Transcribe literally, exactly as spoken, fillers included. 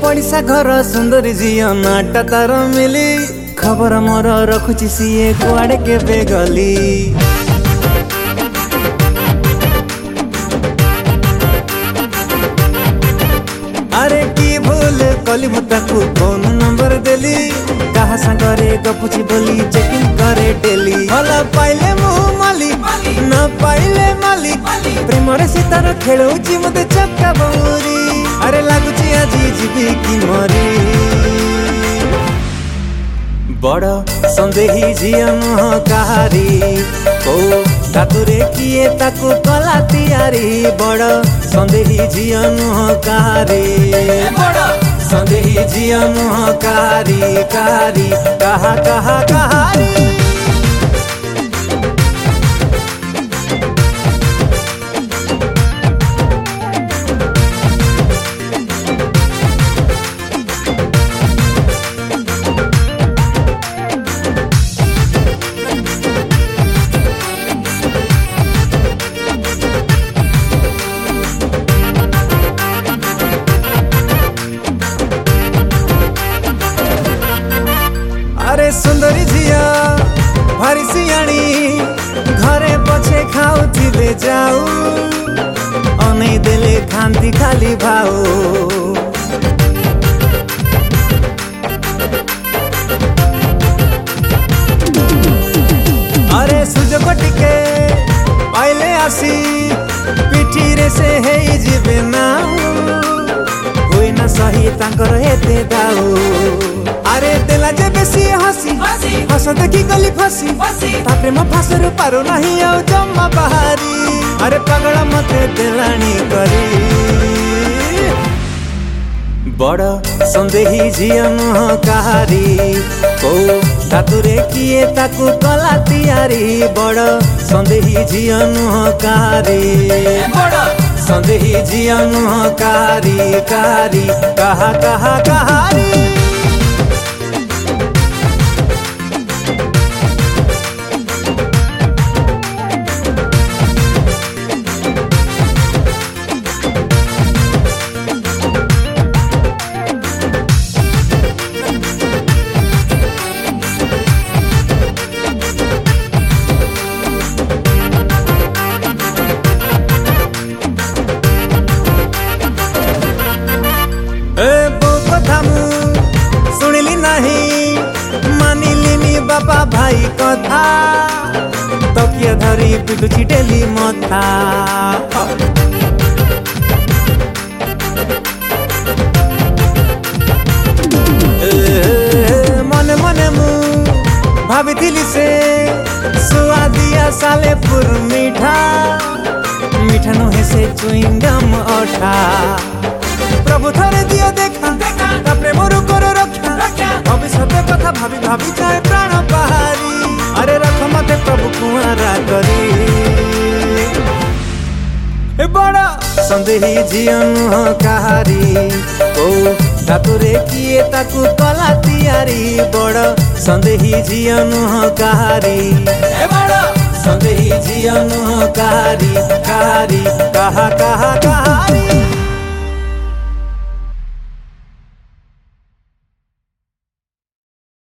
पड़िसा घर सुंदरी झियो नाटा तार मिली खबर मोर रखुची सीए कुआड़े केबे गली। अरे की भूल कली मुताकू फोन नंबर देली कहा सागरे गपुची बोली चेकिंग करे डेली। भला पाइले मुँह माली न पाइले माली प्रेमरे से तार खेलुची मते चक्का बौरी। अरे लागुची आजी जीवी की मरी बड़ संदेही झियो नुह काहारी ओ तातुरे किए ताकू कला तियारी। बड़ संदेही झियो नुह काहारी बड़ संदेही झियो नुह काहारी काहारी कहा कहा कहारी। अरे सुंदरी झियो भारी सियाणी घरे पछे खाउथिले जाऊ अनै देले खान्ती खाली भाऊ। अरे सुजोग टिके पाइले आसी पिठी रे से हेई जिबे नाऊ होई ना सही तांकर हेते दाऊ। अरे देला जे बेसी हसी हस देखी गली फसी ता प्रेम फासर पारो नहीं आउ जम्मा बहारी। अरे पगड़ा मते देलानी करी बड़ संदेही झियो नुह काहारी ओ तातुरे किए ताकू कला तियारी। बड़ संदेही झियो नुह काहारी बड़ संदेही झियो नुह काहारी काहारी कहा कहा कहारी। ए बो कथा मु सुनिली नहीं मानिलिनी बापा भाई कथा तकिया धरी पिटुची डेली मथा। मने मने मु भाविथिली से सुआदिया सालेपुर मीठा मीठा नुहे से चुइंगम अठा। प्रभु थरे दियो देखा तापरे मोर कर रक्षा भविष्य कथा भाभी भाभी जाए प्राण बाहारी। अरे रख मते प्रभु कुआरा करी बड़ा संदेही झियो नुह काहारी ओ तातुरे किए ताकू कला तियारी। बड़ संदेही झियो नुह काहारी बड़ संदेही झियो नुह काहारी काहारी कहा कहा कहा।